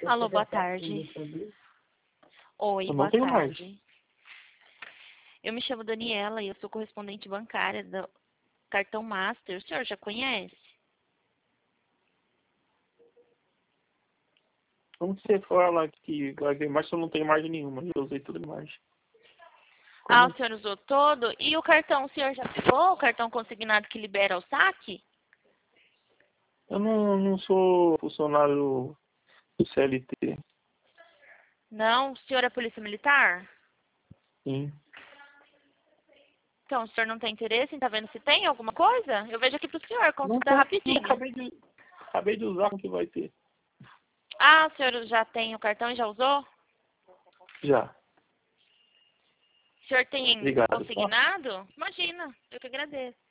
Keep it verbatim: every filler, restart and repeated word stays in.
Alô, boa tarde. Oi, Eu boa não tenho mais. tarde. Eu me chamo Daniela e eu sou correspondente bancária do cartão Master. O senhor já conhece? Como que você fala que vai ver mais se eu não tenho margem nenhuma? Eu usei tudo de margem. Ah, Como? o senhor usou todo? E o cartão, o senhor já pegou? O cartão consignado que libera o saque? Eu não, não sou funcionário do C L T. Não? O senhor é polícia militar? Sim. Então, o senhor não tem interesse em estar vendo se tem alguma coisa? Eu vejo aqui pro senhor, Não consulta tem, rapidinho. acabei de, acabei de usar o que vai ter. Ah, o senhor já tem o cartão e já usou? Já. O senhor tem Obrigado. Tá? consignado? Imagina, eu que agradeço.